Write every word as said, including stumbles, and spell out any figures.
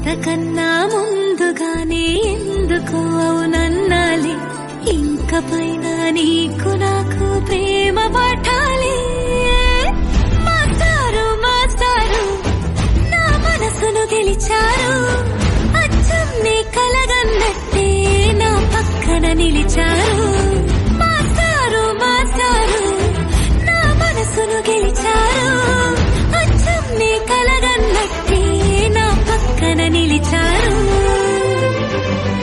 అంతకన్నా ముందుగానే ఎందుకు అవునన్నాలి, ఇంక పైన నీకు నాకు ప్రేమ పట్టాలి. మాస్టారు మాస్టారు నా మనసును గెలిచారు, అచ్చం నీ కలగన్నట్టే నా పక్కన నిలిచారు. మాస్టారు మాస్టారు నా మనసును గెలిచారు,